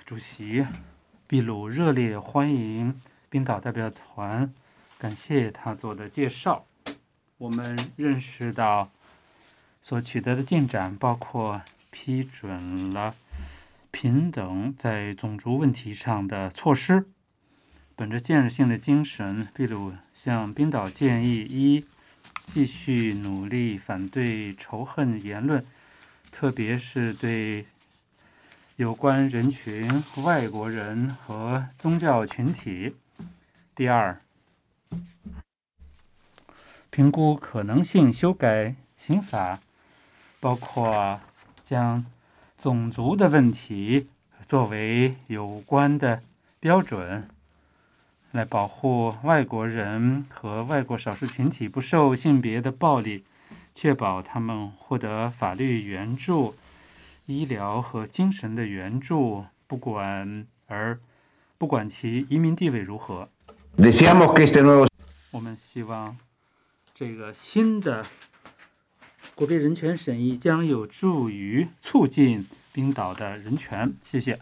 主席秘鲁热烈欢迎冰岛代表团，感谢他做的介绍。我们认识到所取得的进展包括批准了平等在种族问题上的措施。本着建设性的精神，秘鲁向冰岛建议：一、继续努力反对仇恨言论，特别是对有关人群、外国人和宗教群体；第二，评估可能性修改刑法，包括将种族的问题作为有关的标准，来保护外国人和外国少数群体不受性别的暴力，确保他们获得法律援助、医疗和精神的援助，不管其移民地位如何。我们希望这个新的国别人权审议将有助于促进冰岛的人权。谢谢。